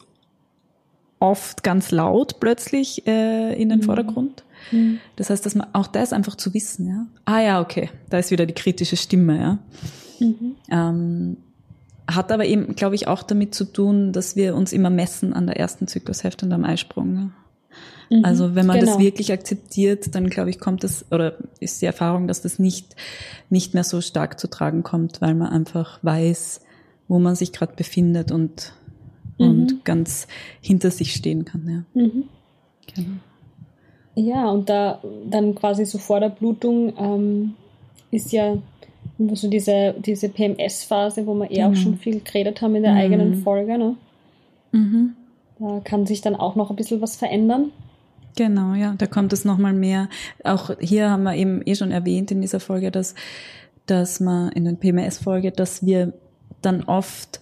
oft ganz laut plötzlich äh, in den mhm. Vordergrund. Mhm. Das heißt, dass man auch das einfach zu wissen, ja. Ah ja, okay, da ist wieder die kritische Stimme, ja. Mhm. Ähm, hat aber eben, glaube ich, auch damit zu tun, dass wir uns immer messen an der ersten Zyklushälfte und am Eisprung, ja. Also wenn man genau. das wirklich akzeptiert, dann glaube ich, kommt das, oder ist die Erfahrung, dass das nicht, nicht mehr so stark zu tragen kommt, weil man einfach weiß, wo man sich gerade befindet und, Mhm. und ganz hinter sich stehen kann. Ja, Mhm. genau. Ja, und da dann quasi so vor der Blutung ähm, ist ja immer so diese, diese P M S-Phase, wo wir eh Genau. auch schon viel geredet haben in der Mhm. eigenen Folge. Ne? Mhm. Da kann sich dann auch noch ein bisschen was verändern. Genau, ja, da kommt es nochmal mehr. Auch hier haben wir eben eh schon erwähnt in dieser Folge, dass, dass man in der P M S-Folge, dass wir dann oft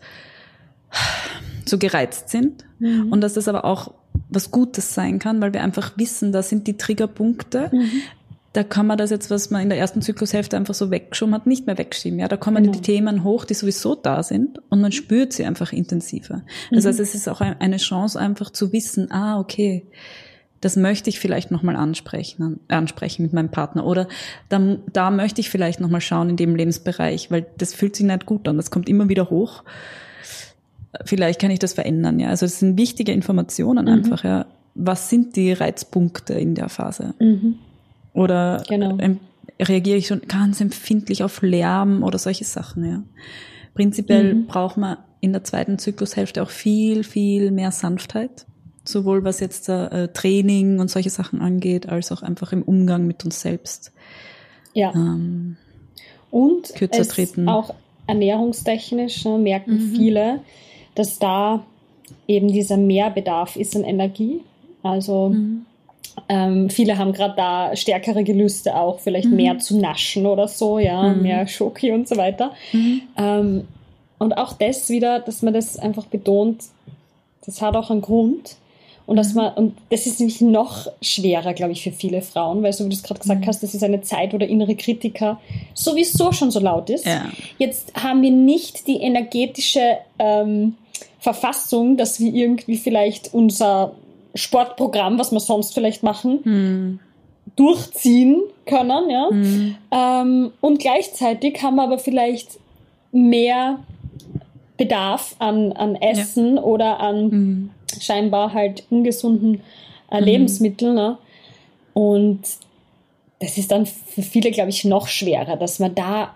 so gereizt sind Mhm. und dass das aber auch was Gutes sein kann, weil wir einfach wissen, da sind die Triggerpunkte. Mhm. Da kann man das jetzt, was man in der ersten Zyklushälfte einfach so weggeschoben hat, nicht mehr wegschieben. Ja, da kommen Genau. die Themen hoch, die sowieso da sind und man spürt sie einfach intensiver. Das Mhm. heißt, es ist auch eine Chance, einfach zu wissen, ah, okay, das möchte ich vielleicht nochmal ansprechen, ansprechen mit meinem Partner. Oder da, da möchte ich vielleicht nochmal schauen in dem Lebensbereich, weil das fühlt sich nicht gut an. Das kommt immer wieder hoch. Vielleicht kann ich das verändern, ja. Also es sind wichtige Informationen Mhm. einfach, ja. Was sind die Reizpunkte in der Phase? Mhm. Oder Genau. ähm, reagiere ich schon ganz empfindlich auf Lärm oder solche Sachen, ja. Prinzipiell Mhm. braucht man in der zweiten Zyklushälfte auch viel, viel mehr Sanftheit. Sowohl was jetzt äh, Training und solche Sachen angeht, als auch einfach im Umgang mit uns selbst. Ja. Ähm, Und kürzer es treten. auch ernährungstechnisch ne, merken Mhm. viele, dass da eben dieser Mehrbedarf ist an Energie. Also Mhm. ähm, viele haben gerade da stärkere Gelüste auch, vielleicht Mhm. mehr zu naschen oder so, ja, Mhm. mehr Schoki und so weiter. Mhm. Ähm, und auch das wieder, dass man das einfach betont, das hat auch einen Grund. Und, dass man, und das ist nämlich noch schwerer, glaube ich, für viele Frauen, weil so wie du es gerade gesagt Mhm. hast, das ist eine Zeit, wo der innere Kritiker sowieso schon so laut ist. Ja. Jetzt haben wir nicht die energetische ähm, Verfassung, dass wir irgendwie vielleicht unser Sportprogramm, was wir sonst vielleicht machen, Mhm. durchziehen können. Ja? Mhm. Ähm, und gleichzeitig haben wir aber vielleicht mehr Bedarf an, an Essen ja. oder an Mhm. scheinbar halt ungesunden äh, Mhm. Lebensmitteln. Ne? Und das ist dann für viele, glaube ich, noch schwerer, dass man da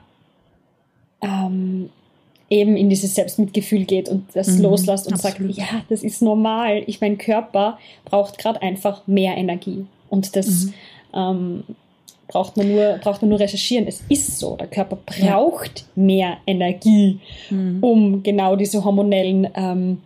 ähm, eben in dieses Selbstmitgefühl geht und das Mhm. loslässt und Absolut. sagt, ja, das ist normal. Ich, mein Körper braucht gerade einfach mehr Energie. Und das Mhm. ähm, braucht man nur, braucht man nur recherchieren. Es ist so, der Körper braucht ja. mehr Energie, mhm. um genau diese hormonellen ähm,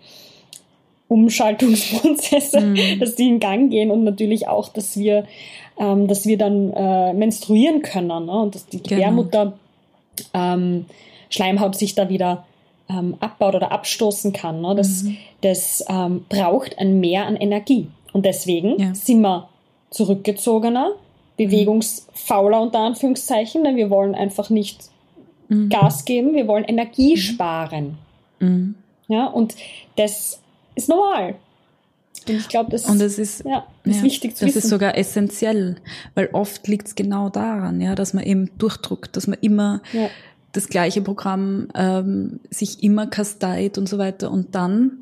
Umschaltungsprozesse, mhm. dass die in Gang gehen und natürlich auch, dass wir, ähm, dass wir dann äh, menstruieren können, ne? Und dass die genau. Gebärmutter ähm, Schleimhaut sich da wieder ähm, abbaut oder abstoßen kann. Ne? Das, mhm. das ähm, braucht ein Mehr an Energie. Und deswegen ja. sind wir zurückgezogener, bewegungsfauler unter Anführungszeichen, denn wir wollen einfach nicht mhm. Gas geben, wir wollen Energie mhm. sparen. Mhm. Ja, und das ist normal. Und ich glaube, das, und es ist, ja, ist ja, wichtig zu das wissen. Das ist sogar essentiell, weil oft liegt es genau daran, ja, dass man eben durchdruckt, dass man immer ja. das gleiche Programm ähm, sich immer kasteit und so weiter. Und dann,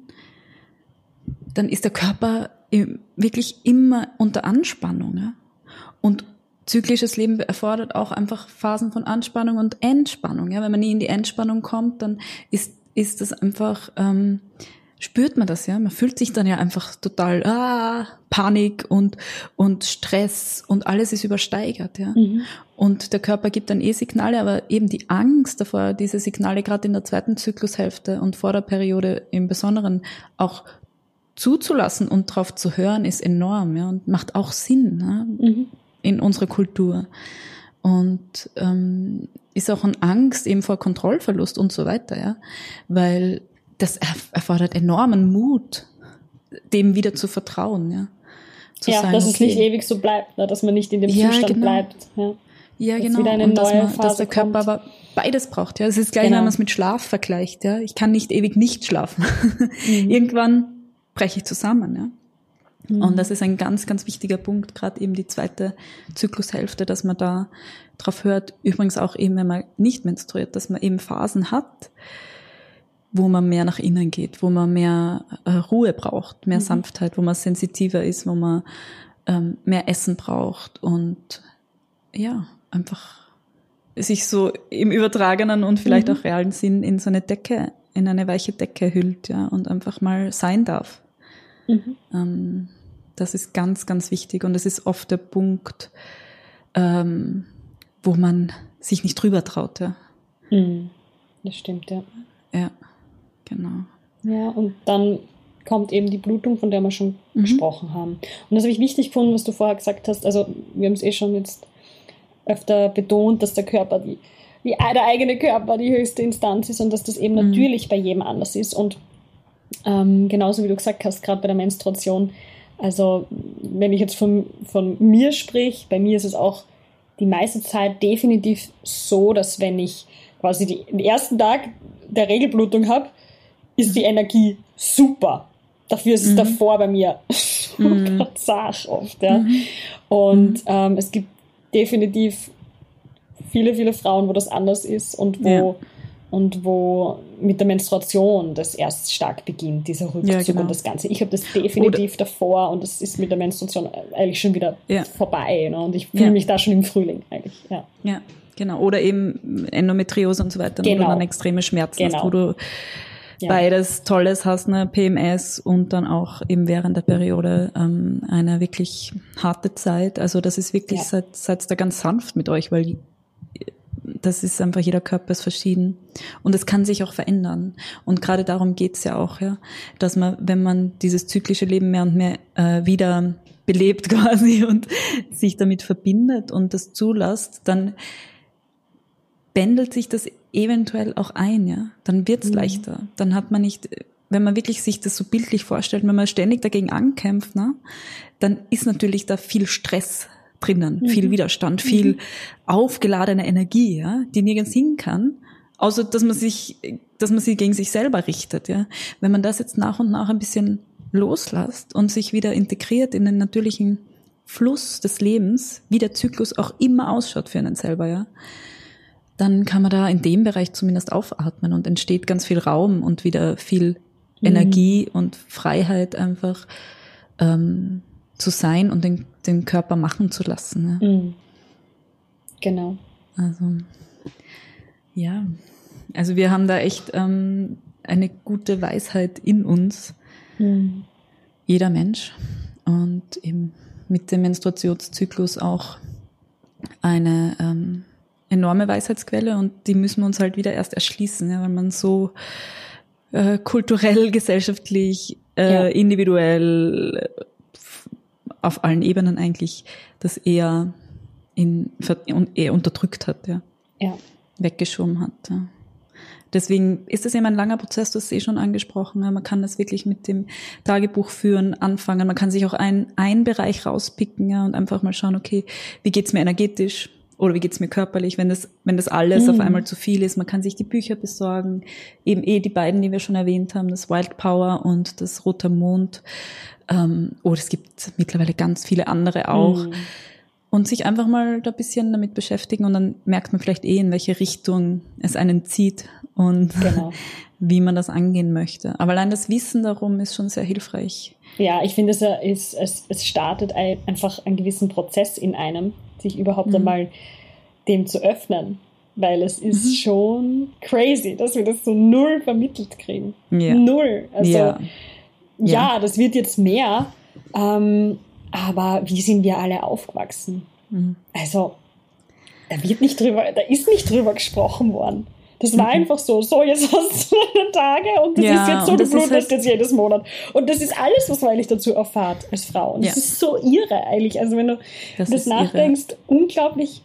dann ist der Körper wirklich immer unter Anspannung. Ja? Und zyklisches Leben erfordert auch einfach Phasen von Anspannung und Entspannung. Ja? Wenn man nie in die Entspannung kommt, dann ist, ist das einfach, ähm, spürt man das, ja. Man fühlt sich dann ja einfach total, ah, Panik und, und Stress und alles ist übersteigert, ja. Mhm. Und der Körper gibt dann eh Signale, aber eben die Angst davor, diese Signale gerade in der zweiten Zyklushälfte und vor der Periode im Besonderen auch zuzulassen und drauf zu hören, ist enorm, ja, und macht auch Sinn, ja, mhm. in unserer Kultur. Und ähm, ist auch eine Angst eben vor Kontrollverlust und so weiter, ja, weil das erfordert enormen Mut, dem wieder zu vertrauen, ja. Zu ja, sagen, dass okay, es nicht ewig so bleibt, ne, dass man nicht in dem ja, Zustand genau. bleibt. Ja, ja dass genau. Wieder eine und neue dass, man, Phase dass der Körper kommt. aber beides braucht. Ja, es ist gleich, genau. wenn man es mit Schlaf vergleicht. Ja, ich kann nicht ewig nicht schlafen. Mhm. Irgendwann breche ich zusammen. Ja. Mhm. Und das ist ein ganz, ganz wichtiger Punkt, gerade eben die zweite Zyklushälfte, dass man da drauf hört. Übrigens auch eben, wenn man nicht menstruiert, dass man eben Phasen hat, wo man mehr nach innen geht, wo man mehr äh, Ruhe braucht, mehr mhm. Sanftheit, wo man sensitiver ist, wo man ähm, mehr Essen braucht und ja, einfach sich so im übertragenen und vielleicht mhm. auch realen Sinn in so eine Decke in eine weiche Decke hüllt, ja, und einfach mal sein darf. Mhm. Ähm, das ist ganz, ganz wichtig und das ist oft der Punkt, ähm, wo man sich nicht drüber traut, ja. Mhm. Das stimmt, ja. Ja, genau. Ja, und dann kommt eben die Blutung, von der wir schon mhm. gesprochen haben. Und das habe ich wichtig gefunden, was du vorher gesagt hast. Also wir haben es eh schon jetzt öfter betont, dass der Körper, die, die, der eigene Körper die höchste Instanz ist und dass das eben mhm. natürlich bei jedem anders ist. Und ähm, genauso wie du gesagt hast, gerade bei der Menstruation, also wenn ich jetzt von, von mir sprich, bei mir ist es auch die meiste Zeit definitiv so, dass wenn ich quasi die, den ersten Tag der Regelblutung habe, ist die Energie super. Dafür ist es mhm. davor bei mir mhm. Zach oft. Ja. Mhm. Und mhm. ähm, es gibt definitiv viele, viele Frauen, wo das anders ist und wo, ja. und wo mit der Menstruation das erst stark beginnt, dieser Rückzug ja, genau. und das Ganze. Ich habe das definitiv Oder davor und das ist mit der Menstruation eigentlich schon wieder ja. vorbei. Ne? Und ich fühle ja. mich da schon im Frühling eigentlich. Ja. ja, genau. Oder eben Endometriose und so weiter, genau. wo du dann extreme Schmerzen genau. hast, wo du ja. beides Tolles hast, ne, P M S und dann auch eben während der Periode ähm, eine wirklich harte Zeit. Also das ist wirklich, ja. seid, seid da ganz sanft mit euch, weil das ist einfach, jeder Körper ist verschieden und es kann sich auch verändern. Und gerade darum geht's ja auch, ja, dass man, wenn man dieses zyklische Leben mehr und mehr äh, wieder belebt quasi und sich damit verbindet und das zulässt, dann pendelt sich das eventuell auch ein, ja. Dann wird's mhm. leichter. Dann hat man nicht, wenn man wirklich sich das so bildlich vorstellt, wenn man ständig dagegen ankämpft, ne, dann ist natürlich da viel Stress drinnen, mhm. viel Widerstand, viel mhm. aufgeladene Energie, ja, die nirgends hin kann, außer dass man sich, dass man sie gegen sich selber richtet, ja. Wenn man das jetzt nach und nach ein bisschen loslässt und sich wieder integriert in den natürlichen Fluss des Lebens, wie der Zyklus auch immer ausschaut für einen selber, ja, dann kann man da in dem Bereich zumindest aufatmen und entsteht ganz viel Raum und wieder viel mhm. Energie und Freiheit einfach ähm, zu sein und den, den Körper machen zu lassen. Ja. Mhm. Genau. Also, ja. Also wir haben da echt ähm, eine gute Weisheit in uns. Mhm. Jeder Mensch. Und eben mit dem Menstruationszyklus auch eine ähm, enorme Weisheitsquelle und die müssen wir uns halt wieder erst erschließen, ja, weil man so äh, kulturell, gesellschaftlich, äh, ja. individuell auf allen Ebenen eigentlich das eher in, eher unterdrückt hat, ja. Ja. Weggeschoben hat. Ja. Deswegen ist das eben ein langer Prozess, du hast es eh schon angesprochen. Ja. Man kann das wirklich mit dem Tagebuch führen, anfangen. Man kann sich auch ein, ein Bereich rauspicken, ja, und einfach mal schauen, okay, wie geht's mir energetisch? Oder wie geht's mir körperlich, wenn das, wenn das alles mhm. auf einmal zu viel ist. Man kann sich die Bücher besorgen. Eben eh die beiden, die wir schon erwähnt haben, das Wild Power und das Roter Mond. Ähm, oh, es gibt mittlerweile ganz viele andere auch. Mhm. Und sich einfach mal da ein bisschen damit beschäftigen und dann merkt man vielleicht eh, in welche Richtung es einen zieht und genau. wie man das angehen möchte. Aber allein das Wissen darum ist schon sehr hilfreich. Ja, ich finde, es, ist, es, es startet einfach einen gewissen Prozess in einem, sich überhaupt mhm. einmal dem zu öffnen, weil es ist mhm. schon crazy, dass wir das so null vermittelt kriegen. Ja. Null. Also ja. ja, ja, das wird jetzt mehr, ähm, aber wie sind wir alle aufgewachsen? Mhm. Also, da wird nicht drüber, da ist nicht drüber gesprochen worden. Das war mhm. einfach so, so, jetzt hast du deine Tage und das ja, ist jetzt so, du blutest halt jetzt jedes Monat. Und das ist alles, was man eigentlich dazu erfahrt als Frau. Und ja. das ist so irre eigentlich. Also wenn du das, das nachdenkst, irre. Unglaublich.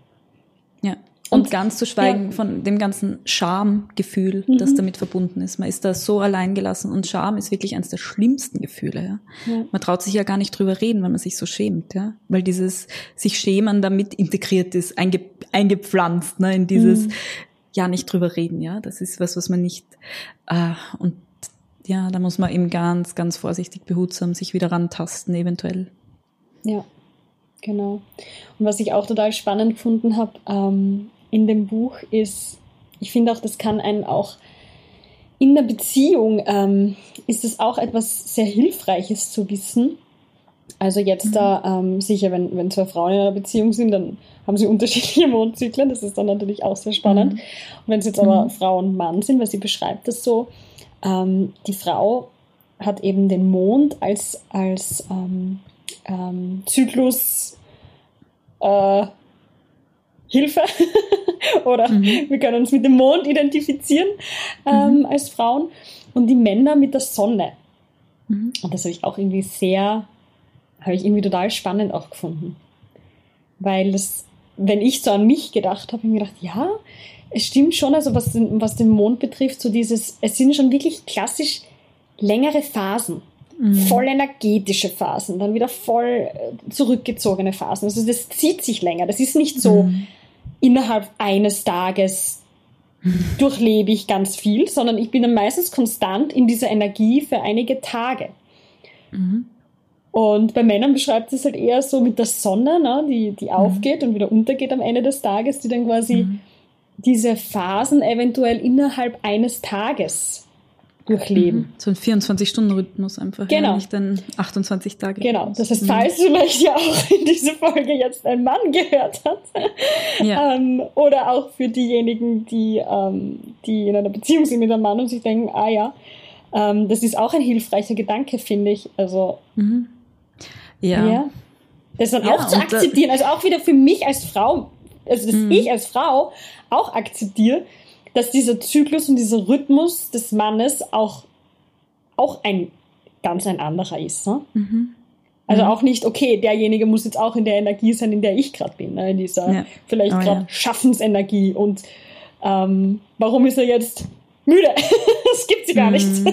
Ja. Und, und ganz zu schweigen ja. von dem ganzen Schamgefühl, mhm. das damit verbunden ist. Man ist da so alleingelassen und Scham ist wirklich eines der schlimmsten Gefühle. Ja? Ja. Man traut sich ja gar nicht drüber reden, weil man sich so schämt, ja, weil dieses sich schämen damit integriert ist, einge, eingepflanzt, ne, in dieses mhm. ja nicht drüber reden, ja, das ist was, was man nicht äh, und ja, da muss man eben ganz, ganz vorsichtig, behutsam sich wieder rantasten, eventuell. Ja, genau. Und was ich auch total spannend gefunden habe ähm, in dem Buch ist, ich finde auch, das kann einen auch in der Beziehung, ähm, ist es auch etwas sehr Hilfreiches zu wissen, Also jetzt mhm. da ähm, sicher, wenn, wenn zwei Frauen in einer Beziehung sind, dann haben sie unterschiedliche Mondzyklen. Das ist dann natürlich auch sehr spannend. Mhm. Und wenn es jetzt aber mhm. Frau und Mann sind, weil sie beschreibt das so, ähm, die Frau hat eben den Mond als, als ähm, ähm, Zyklus äh, Hilfe oder mhm. wir können uns mit dem Mond identifizieren ähm, mhm. als Frauen und die Männer mit der Sonne. Mhm. Und das habe ich auch irgendwie sehr, habe ich irgendwie total spannend auch gefunden. Weil das, wenn ich so an mich gedacht habe, habe ich mir gedacht, ja, es stimmt schon, also was den, was den Mond betrifft, so dieses, es sind schon wirklich klassisch längere Phasen. Mhm. Voll energetische Phasen, dann wieder voll zurückgezogene Phasen. Also das zieht sich länger. Das ist nicht so mhm. innerhalb eines Tages mhm. durchlebe ich ganz viel, sondern ich bin dann meistens konstant in dieser Energie für einige Tage. Mhm. Und bei Männern beschreibt es halt eher so mit der Sonne, ne, die, die aufgeht mhm. und wieder untergeht am Ende des Tages, die dann quasi mhm. diese Phasen eventuell innerhalb eines Tages durchleben. Mhm. So ein vierundzwanzig-Stunden-Rhythmus einfach, genau. ja, nicht ein achtundzwanzig Tage. Genau, das heißt, falls vielleicht ja auch in diese Folge jetzt ein Mann gehört hat, ja. ähm, oder auch für diejenigen, die, ähm, die in einer Beziehung sind mit einem Mann und sich denken, ah ja, ähm, das ist auch ein hilfreicher Gedanke, finde ich. Also, mhm. ja. ja. Das dann ja, auch zu akzeptieren, also auch wieder für mich als Frau, also dass mhm. ich als Frau auch akzeptiere, dass dieser Zyklus und dieser Rhythmus des Mannes auch, auch ein ganz ein anderer ist. Ne? Mhm. Also mhm. auch nicht, okay, derjenige muss jetzt auch in der Energie sein, in der ich gerade bin, ne? In dieser ja. vielleicht oh, gerade ja. Schaffensenergie. Und ähm, warum ist er jetzt müde? Das gibt sie gar mhm. nicht.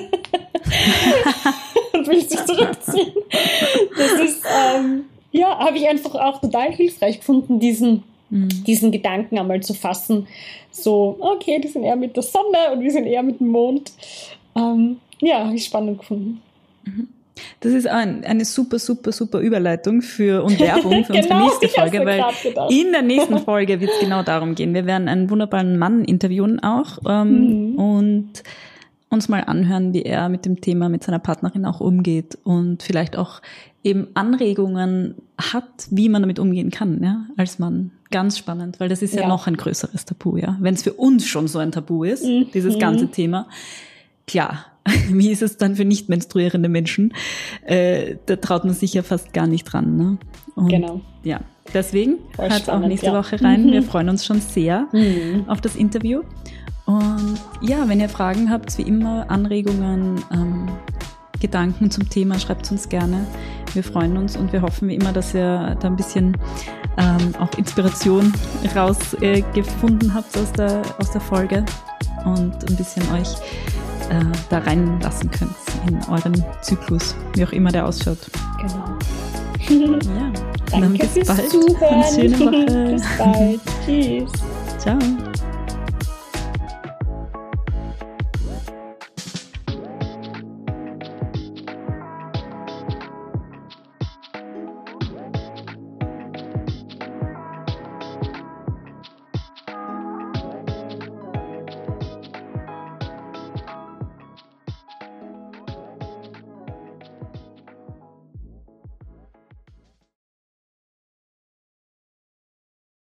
Und will sich zurückziehen. Das ist, ähm, ja, habe ich einfach auch total hilfreich gefunden, diesen diesen Gedanken einmal zu fassen, so, okay, die sind eher mit der Sonne und wir sind eher mit dem Mond. Ähm, ja, habe ich spannend gefunden. Das ist ein, eine super, super, super Überleitung für und Werbung für genau, unsere nächste Folge, weil in der nächsten Folge wird es genau darum gehen. Wir werden einen wunderbaren Mann interviewen auch ähm, mhm. und uns mal anhören, wie er mit dem Thema mit seiner Partnerin auch umgeht und vielleicht auch eben Anregungen hat, wie man damit umgehen kann, ja, als Mann. Ganz spannend, weil das ist ja, ja noch ein größeres Tabu, ja. Wenn es für uns schon so ein Tabu ist, mhm. dieses ganze Thema, klar, wie ist es dann für nicht menstruierende Menschen? Äh, da traut man sich ja fast gar nicht dran, ne? Und genau. Ja, deswegen hört auch nächste ja. Woche rein. Mhm. Wir freuen uns schon sehr mhm. auf das Interview. Und ja, wenn ihr Fragen habt, wie immer, Anregungen, ähm, Gedanken zum Thema, schreibt uns gerne. Wir freuen uns und wir hoffen wie immer, dass ihr da ein bisschen ähm, auch Inspiration rausgefunden äh, habt aus der, aus der Folge und ein bisschen euch äh, da reinlassen könnt in euren Zyklus, wie auch immer der ausschaut. Genau. Ja. Danke bis fürs bald. Zuhören. Eine schöne Woche. Bis bald. Tschüss. Ciao.